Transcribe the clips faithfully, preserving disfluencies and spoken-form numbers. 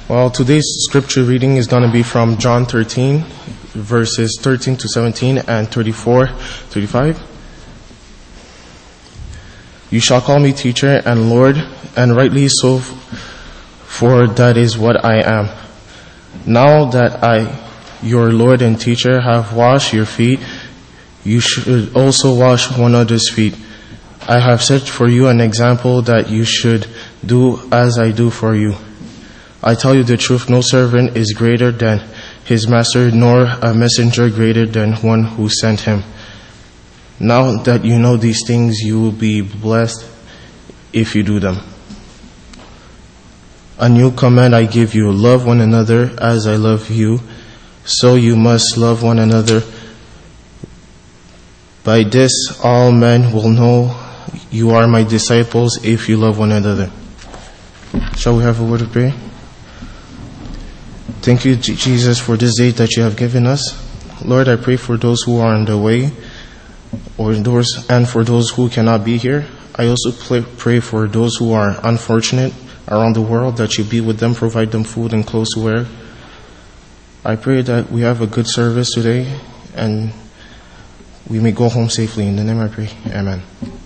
Well, today's scripture reading is going to be from John thirteen, verses thirteen to seventeen and thirty-four, thirty-five. You shall call me teacher and Lord, and rightly so, for that is what I am. Now that I, your Lord and teacher, have washed your feet, you should also wash one another's feet. I have set for you an example that you should do as I do for you. I tell you the truth, no servant is greater than his master, nor a messenger greater than one who sent him. Now that you know these things, you will be blessed if you do them. A new command I give you, love one another as I love you, so you must love one another. By this all men will know you are my disciples if you love one another. Shall we have a word of prayer? Thank you, Jesus, for this day that you have given us. Lord, I pray for those who are on the way, or those, and for those who cannot be here. I also pray for those who are unfortunate around the world, that you be with them, provide them food and clothes to wear. I pray that we have a good service today, and we may go home safely. In the name I pray. Amen.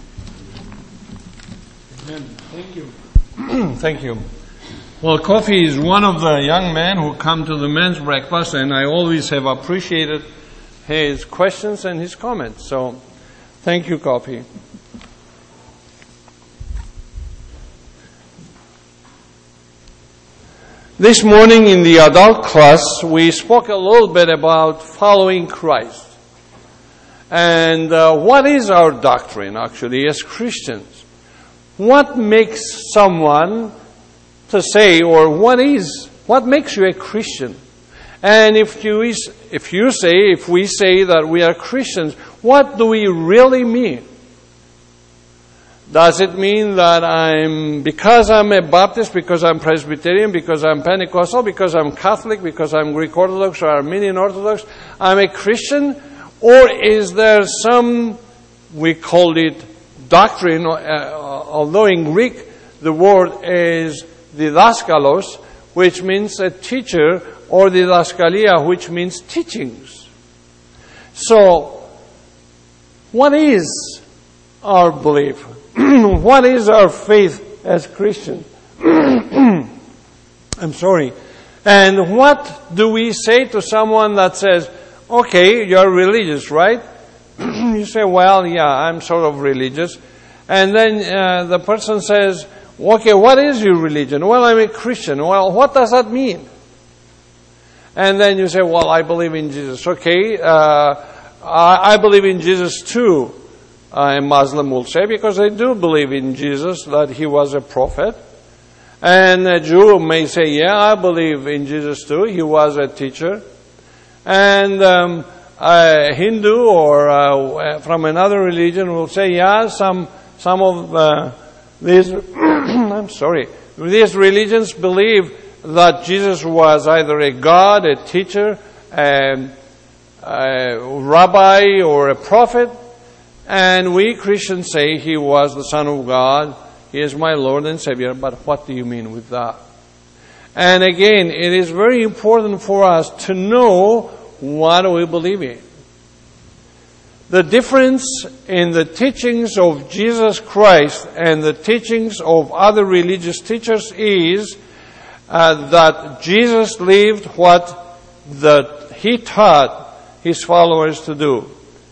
Amen. Thank you. Thank you. Well, Kofi is one of the young men who come to the men's breakfast, and I always have appreciated his questions and his comments. So, thank you, Kofi. This morning in the adult class, we spoke a little bit about following Christ. And uh, what is our doctrine, actually, as Christians? What makes someone to say, or what is, what makes you a Christian? And if you, if you say, if we say that we are Christians, what do we really mean? Does it mean that I'm, because I'm a Baptist, because I'm Presbyterian, because I'm Pentecostal, because I'm Catholic, because I'm Greek Orthodox or Armenian Orthodox, I'm a Christian? Or is there some, we call it doctrine, uh, although in Greek the word is didaskalos, which means a teacher, or didaskalia, which means teachings. So, what is our belief? What is our faith as Christians? I'm sorry. And what do we say to someone that says, okay, you're religious, right? You say, well, yeah, I'm sort of religious. And then uh, the person says, okay, what is your religion? Well, I'm a Christian. Well, what does that mean? And then you say, well, I believe in Jesus. Okay, uh, I, I believe in Jesus too, a Muslim will say, because they do believe in Jesus, that he was a prophet. And a Jew may say, yeah, I believe in Jesus too, he was a teacher. And um, a Hindu or uh, from another religion will say, yeah, some some of uh, these, I'm sorry, these religions believe that Jesus was either a God, a teacher, a, a rabbi, or a prophet. And we Christians say he was the Son of God, he is my Lord and Savior. But what do you mean with that? And again, it is very important for us to know what we believe in. The difference in the teachings of Jesus Christ and the teachings of other religious teachers is uh, that Jesus lived what that he taught his followers to do.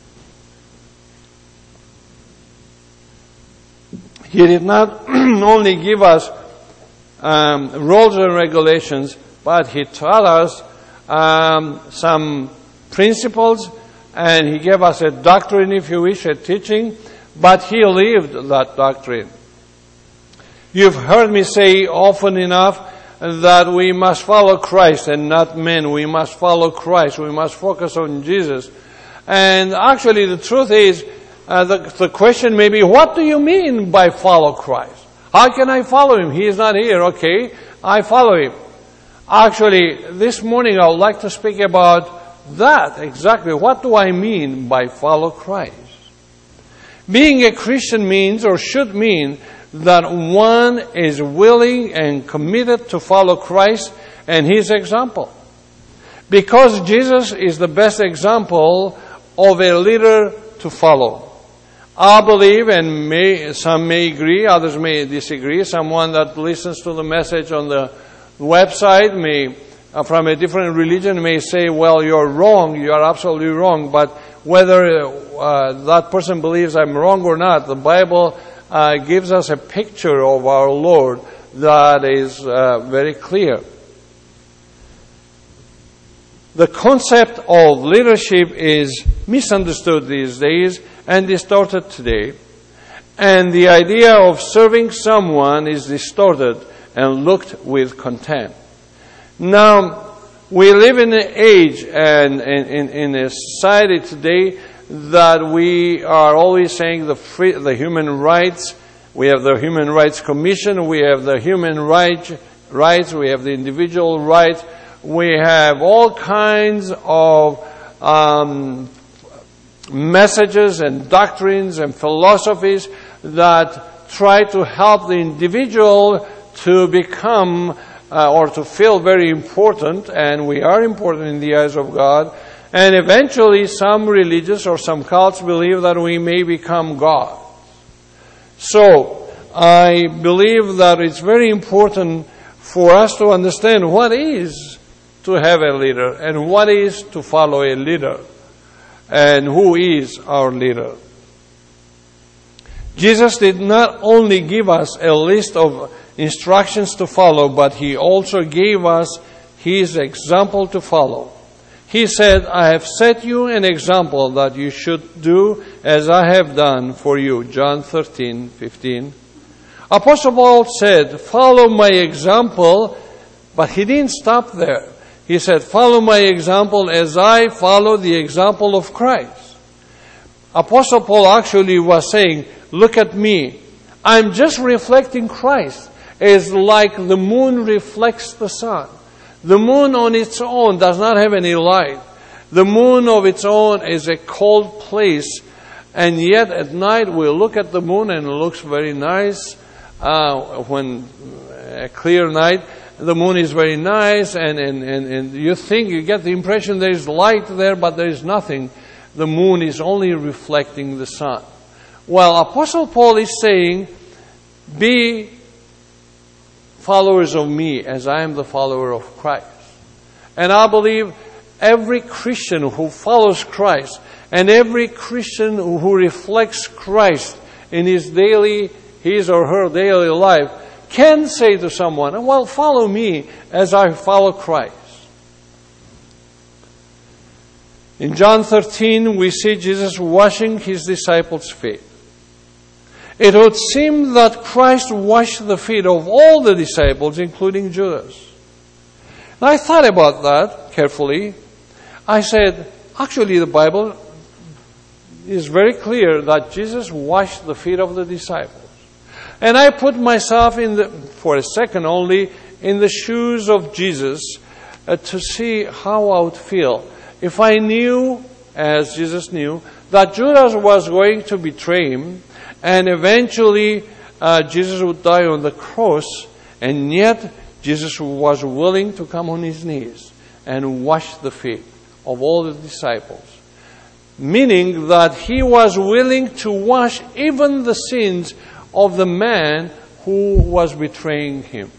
He did not only give us um, rules and regulations, but he taught us um, some principles, and he gave us a doctrine, if you wish, a teaching, but he lived that doctrine. You've heard me say often enough that we must follow Christ and not men. We must follow Christ. We must focus on Jesus. And actually the truth is, uh, the, the question may be, what do you mean by follow Christ? How can I follow him? He is not here. Okay, I follow him. Actually, this morning I would like to speak about that exactly. What do I mean by follow Christ? Being a Christian means, or should mean, that one is willing and committed to follow Christ and His example. Because Jesus is the best example of a leader to follow. I believe, and may, some may agree, others may disagree. Someone that listens to the message on the website may, uh, from a different religion, may say, well, you're wrong, you are absolutely wrong. But whether uh, that person believes I'm wrong or not, the Bible uh, gives us a picture of our Lord that is uh, very clear. The concept of leadership is misunderstood these days and distorted today. And the idea of serving someone is distorted and looked with contempt. Now, we live in an age and in, in, in a society today that we are always saying the free, the human rights. We have the Human Rights Commission. We have the human rights. Rights. We have the individual rights. We have all kinds of um, messages and doctrines and philosophies that try to help the individual to become uh, or to feel very important, and we are important in the eyes of God. And eventually some religious or some cults believe that we may become God. So I believe that it's very important for us to understand what is to have a leader and what is to follow a leader and who is our leader. Jesus did not only give us a list of instructions to follow, but He also gave us His example to follow. He said, I have set you an example that you should do as I have done for you. John thirteen fifteen. Apostle Paul said, follow my example, but he didn't stop there. He said, follow my example as I follow the example of Christ. Apostle Paul actually was saying, look at me. I'm just reflecting Christ. It's like the moon reflects the sun. The moon on its own does not have any light. The moon of its own is a cold place. And yet at night we look at the moon and it looks very nice. Uh, when a clear night, the moon is very nice, and, and, and, and you think, you get the impression there is light there, but there is nothing. The moon is only reflecting the sun. Well, Apostle Paul is saying, be followers of me as I am the follower of Christ. And I believe every Christian who follows Christ and every Christian who reflects Christ in his daily, his or her daily life can say to someone, well, follow me as I follow Christ. In John thirteen, we see Jesus washing His disciples' feet. It would seem that Christ washed the feet of all the disciples, including Judas. And I thought about that carefully. I said, actually the Bible is very clear that Jesus washed the feet of the disciples. And I put myself in the, for a second only, in the shoes of Jesus uh, to see how I would feel. If I knew, as Jesus knew, that Judas was going to betray Him, and eventually uh, Jesus would die on the cross, and yet Jesus was willing to come on His knees and wash the feet of all the disciples. Meaning that He was willing to wash even the sins of the man who was betraying Him.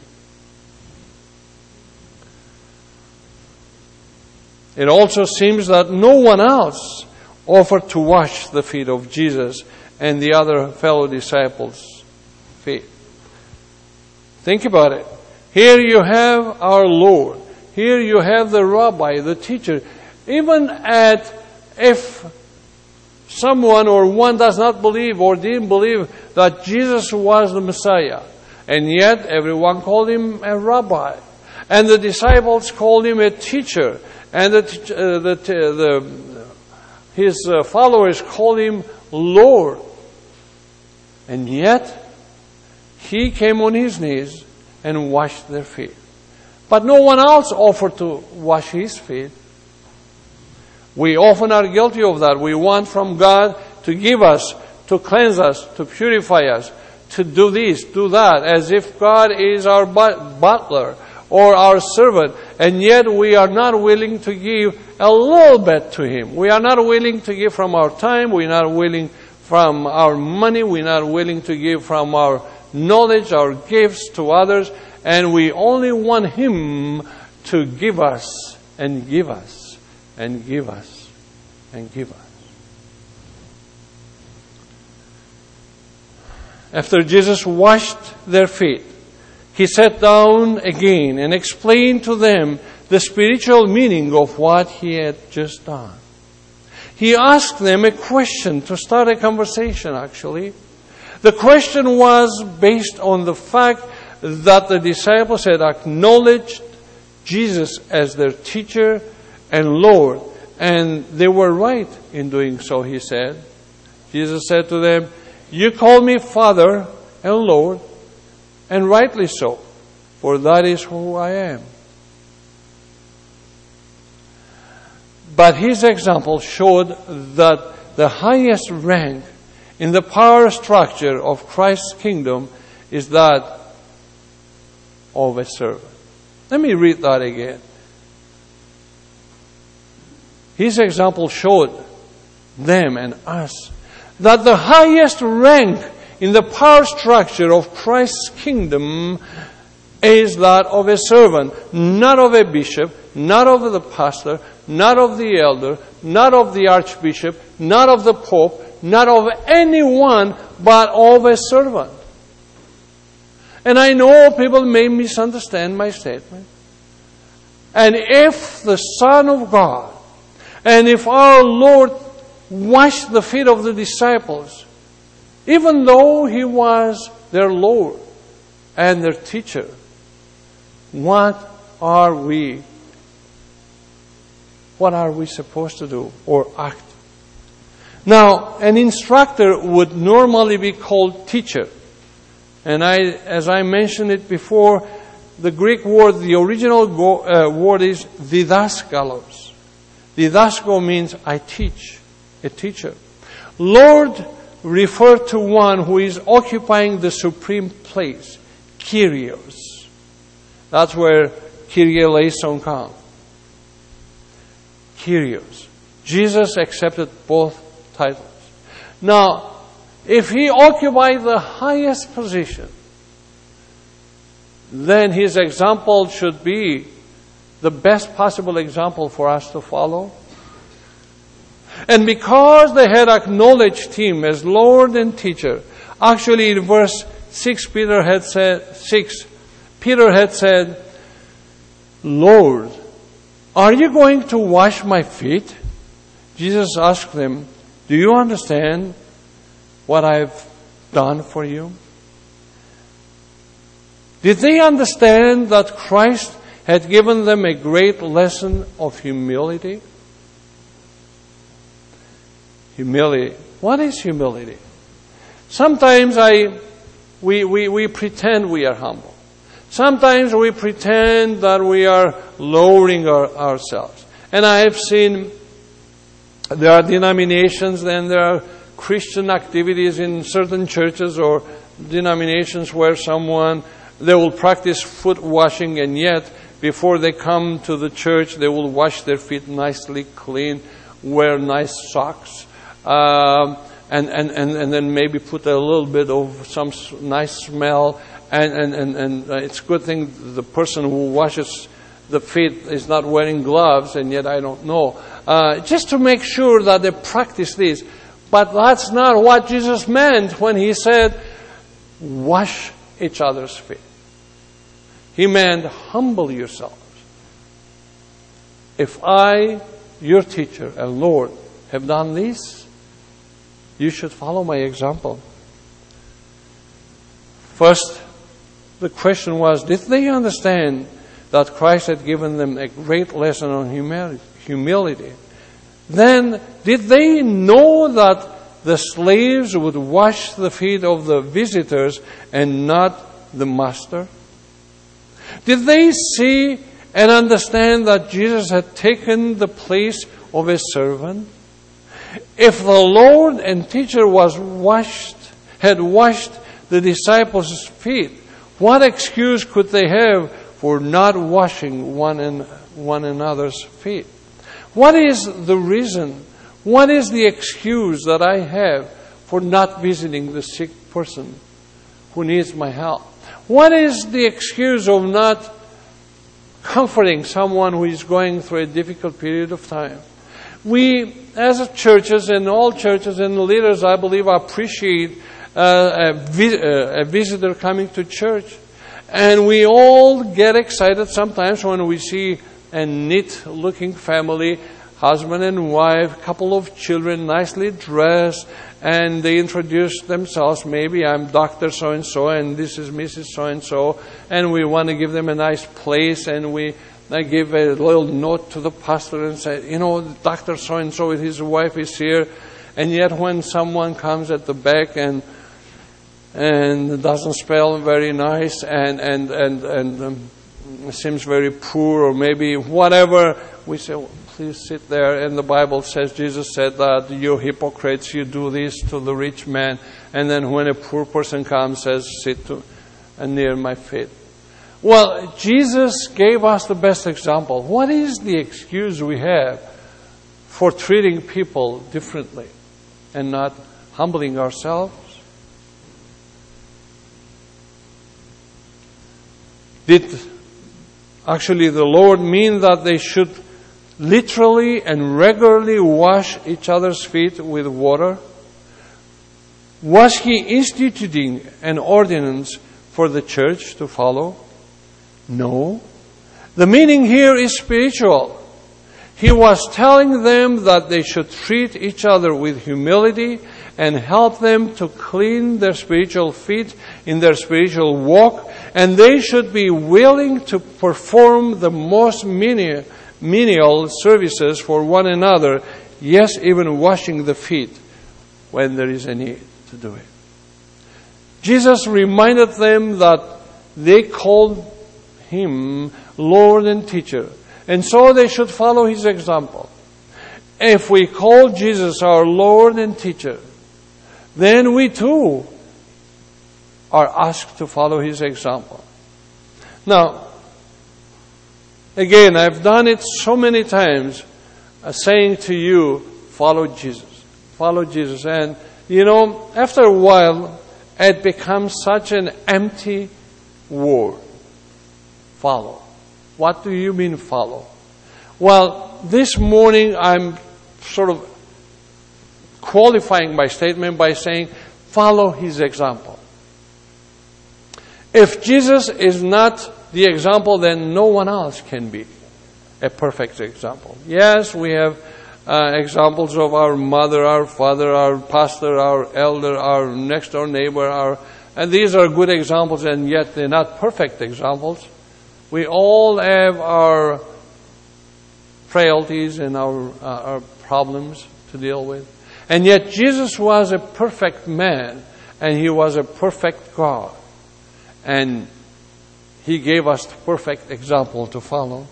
It also seems that no one else offered to wash the feet of Jesus and the other fellow disciples' feet. Think about it. Here you have our Lord. Here you have the rabbi, the teacher. Even at, if someone or one does not believe or didn't believe that Jesus was the Messiah, and yet everyone called Him a rabbi, and the disciples called Him a teacher, and the, uh, the, the His uh, followers called Him Lord, and yet He came on His knees and washed their feet. But no one else offered to wash His feet. We often are guilty of that. We want from God to give us, to cleanse us, to purify us, to do this, do that, as if God is our butler, or our servant, and yet we are not willing to give a little bit to him. We are not willing to give from our time. We are not willing from our money. We are not willing to give from our knowledge, our gifts to others, and we only want him to give us and give us and give us and give us. After Jesus washed their feet, he sat down again and explained to them the spiritual meaning of what he had just done. He asked them a question to start a conversation, actually. The question was based on the fact that the disciples had acknowledged Jesus as their teacher and Lord, and they were right in doing so, he said. Jesus said to them, "You call me Father and Lord, and rightly so, for that is who I am." But his example showed that the highest rank in the power structure of Christ's kingdom is that of a servant. Let me read that again. His example showed them and us that the highest rank in the power structure of Christ's kingdom is that of a servant, not of a bishop, not of the pastor, not of the elder, not of the archbishop, not of the pope, not of anyone, but of a servant. And I know people may misunderstand my statement. And if the Son of God, and if our Lord washed the feet of the disciples, even though he was their Lord and their teacher, what are we? What are we supposed to do or act? Now, an instructor would normally be called teacher. And I, as I mentioned it before, the Greek word, the original go, uh, word is didaskalos. Didasko means I teach, a teacher. Lord referred to one who is occupying the supreme place, Kyrios. That's where Kyrie eleison comes. Kyrios. Jesus accepted both titles. Now, if he occupied the highest position, then his example should be the best possible example for us to follow. And because they had acknowledged him as Lord and teacher, actually in verse six, Peter had said, six, Peter had said, "Lord, are you going to wash my feet?" Jesus asked them, "Do you understand what I've done for you?" Did they understand that Christ had given them a great lesson of humility? Humility. What is humility? Sometimes I, we, we, we pretend we are humble. Sometimes we pretend that we are lowering our, ourselves. And I have seen there are denominations and there are Christian activities in certain churches or denominations where someone, they will practice foot washing, and yet before they come to the church, they will wash their feet nicely clean, wear nice socks, um, and, and, and, and then maybe put a little bit of some nice smell. And, and, and, and it's a good thing the person who washes the feet is not wearing gloves, and yet I don't know. Uh, just to make sure that they practice this. But that's not what Jesus meant when he said, wash each other's feet. He meant, humble yourselves. If I, your teacher and Lord, have done this, you should follow my example. First, the question was, did they understand that Christ had given them a great lesson on humility? Then, did they know that the slaves would wash the feet of the visitors and not the master? Did they see and understand that Jesus had taken the place of a servant? If the Lord and teacher was washed, had washed the disciples' feet, what excuse could they have for not washing one and one another's feet? What is the reason? What is the excuse that I have for not visiting the sick person who needs my help? What is the excuse of not comforting someone who is going through a difficult period of time? We, as churches and all churches and leaders, I believe, appreciate uh, a, vi- uh, a visitor coming to church. And we all get excited sometimes when we see a neat-looking family, husband and wife, couple of children, nicely dressed, and they introduce themselves. Maybe I'm Doctor So-and-so, and this is Missus So-and-so, and we want to give them a nice place, and we I give a little note to the pastor and say, you know, Doctor So-and-so with his wife is here. And yet when someone comes at the back and and doesn't spell very nice and and and, and um, seems very poor, or maybe whatever, we say, well, please sit there. And the Bible says, Jesus said that you hypocrites, you do this to the rich man. And then when a poor person comes, says, sit to, uh, near my feet. Well, Jesus gave us the best example. What is the excuse we have for treating people differently and not humbling ourselves? Did actually the Lord mean that they should literally and regularly wash each other's feet with water? Was He instituting an ordinance for the church to follow? No. The meaning here is spiritual. He was telling them that they should treat each other with humility and help them to clean their spiritual feet in their spiritual walk, and they should be willing to perform the most menial, menial services for one another, yes, even washing the feet when there is a need to do it. Jesus reminded them that they called Him Lord and Teacher, and so they should follow His example. If we call Jesus our Lord and Teacher, then we too are asked to follow His example. Now, again, I've done it so many times, uh, saying to you, follow Jesus. Follow Jesus. And, you know, after a while, it becomes such an empty word. Follow. What do you mean follow? Well, this morning I'm sort of qualifying my statement by saying, follow His example. If Jesus is not the example, then no one else can be a perfect example. Yes, we have uh, examples of our mother, our father, our pastor, our elder, our next door neighbor, our, and these are good examples, and yet they're not perfect examples. We all have our frailties and our, uh, our problems to deal with. And yet Jesus was a perfect man, and He was a perfect God. And He gave us the perfect example to follow.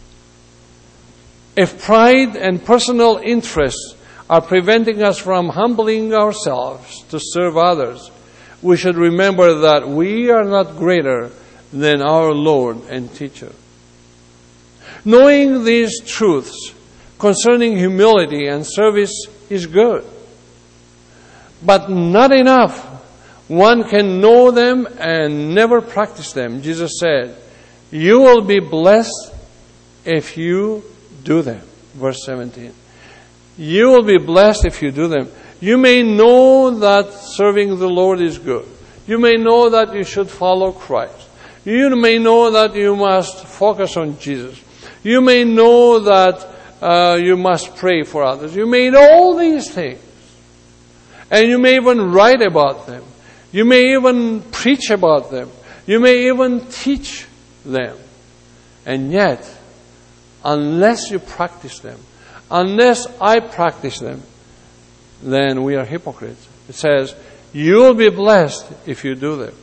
If pride and personal interests are preventing us from humbling ourselves to serve others, we should remember that we are not greater than our Lord and Teacher. Knowing these truths concerning humility and service is good, but not enough. One can know them and never practice them. Jesus said, you will be blessed if you do them. Verse seventeen. You will be blessed if you do them. You may know that serving the Lord is good. You may know that you should follow Christ. You may know that you must focus on Jesus. You may know that uh, you must pray for others. You may know all these things. And you may even write about them. You may even preach about them. You may even teach them. And yet, unless you practice them, unless I practice them, then we are hypocrites. It says, you will be blessed if you do them.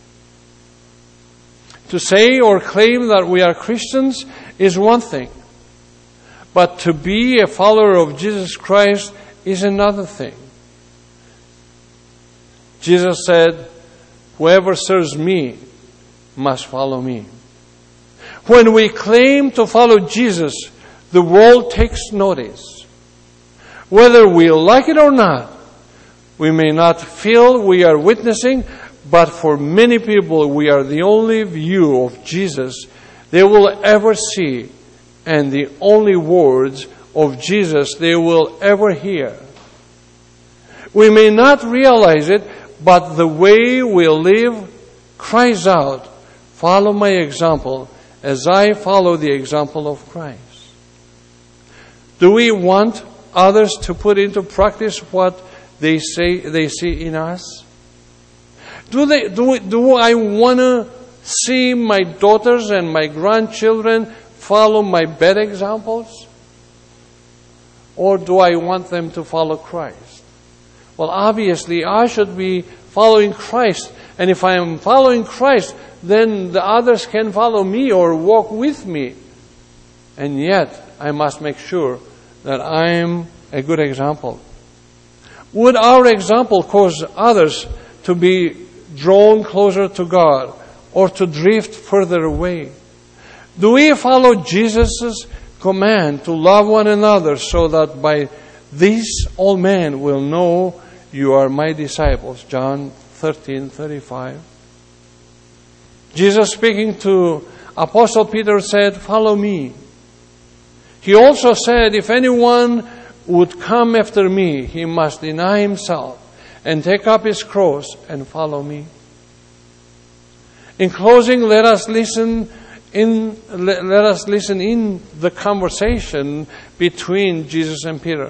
To say or claim that we are Christians is one thing. But to be a follower of Jesus Christ is another thing. Jesus said, whoever serves me must follow me. When we claim to follow Jesus, the world takes notice. Whether we like it or not, we may not feel we are witnessing, but for many people, we are the only view of Jesus they will ever see, and the only words of Jesus they will ever hear. We may not realize it, but the way we live cries out, "Follow my example as I follow the example of Christ." Do we want others to put into practice what they say they see in us? Do they do, do I want to see my daughters and my grandchildren follow my bad examples? Or do I want them to follow Christ? Well, obviously, I should be following Christ. And if I am following Christ, then the others can follow me or walk with me. And yet, I must make sure that I am a good example. Would our example cause others to be drawn closer to God or to drift further away? Do we follow Jesus' command to love one another so that by this all men will know you are my disciples? John thirteen thirty-five. Jesus, speaking to Apostle Peter, said, "Follow me." He also said, "If anyone would come after me, he must deny himself and take up his cross and follow me." In closing, let us listen in let, let us listen in the conversation between Jesus and Peter.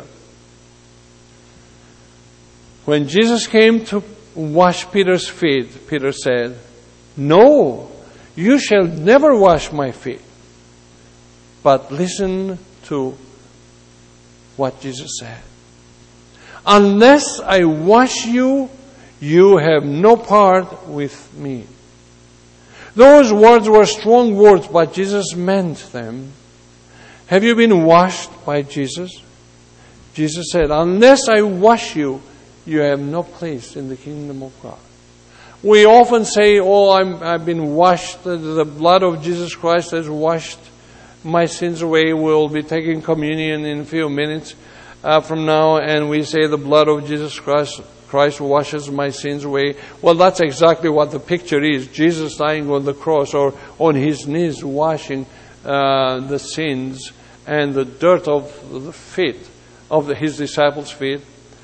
When Jesus came to wash Peter's feet, Peter said, "No, you shall never wash my feet." But listen to what Jesus said. "Unless I wash you, you have no part with me." Those words were strong words, but Jesus meant them. Have you been washed by Jesus? Jesus said, "Unless I wash you, you have no place in the kingdom of God." We often say, "Oh, I'm, I've been washed. The blood of Jesus Christ has washed my sins away." We'll be taking communion in a few minutes uh, from now, and we say the blood of Jesus Christ Christ washes my sins away. Well, that's exactly what the picture is. Jesus dying on the cross or on his knees washing uh, the sins and the dirt of the feet of the, his disciples' feet,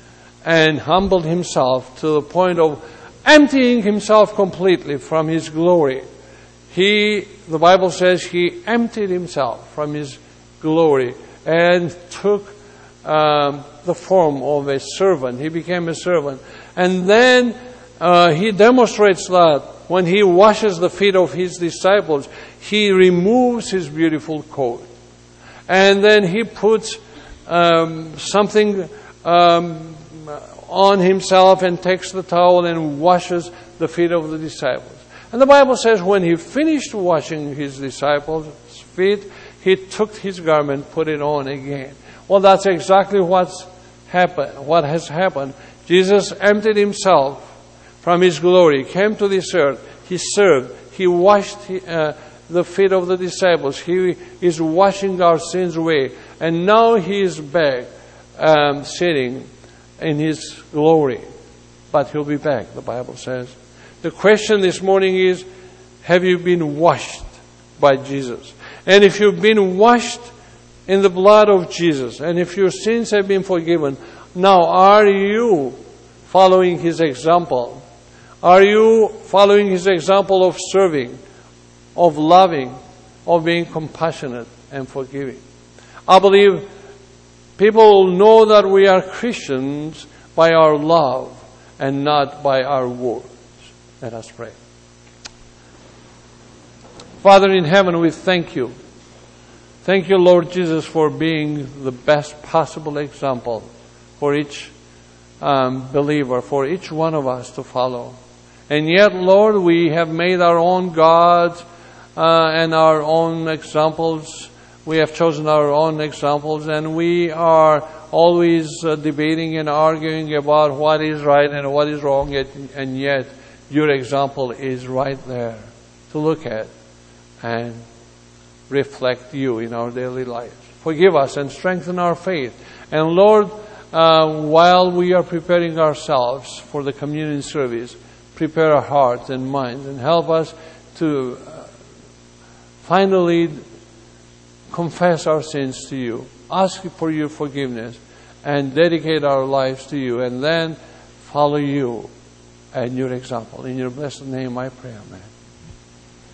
and humbled himself to the point of emptying himself completely from his glory. He, the Bible says, he emptied himself from his glory and took um, the form of a servant. He became a servant. And then uh, he demonstrates that when he washes the feet of his disciples, he removes his beautiful coat. And then he puts um, something um, on himself and takes the towel and washes the feet of the disciples. And the Bible says when he finished washing his disciples' feet, he took his garment, put it on again. Well, that's exactly what's happened, what has happened. Jesus emptied himself from his glory, came to this earth, he served, he washed uh, the feet of the disciples, he is washing our sins away, and now he is back um, sitting in his glory. But he'll be back, the Bible says. The question this morning is, have you been washed by Jesus? And if you've been washed in the blood of Jesus, and if your sins have been forgiven, now are you following his example? Are you following his example of serving, of loving, of being compassionate and forgiving? I believe people know that we are Christians by our love and not by our words. Let us pray. Father in heaven, we thank you. Thank you, Lord Jesus, for being the best possible example for each um, believer, for each one of us to follow. And yet, Lord, we have made our own gods uh, and our own examples. We have chosen our own examples, and we are always uh, debating and arguing about what is right and what is wrong, and yet your example is right there to look at and reflect you in our daily lives. Forgive us and strengthen our faith. And Lord, uh, while we are preparing ourselves for the communion service, prepare our hearts and minds and help us to uh, finally confess our sins to you, ask for your forgiveness, and dedicate our lives to you, and then follow you and your example. In your blessed name I pray, amen.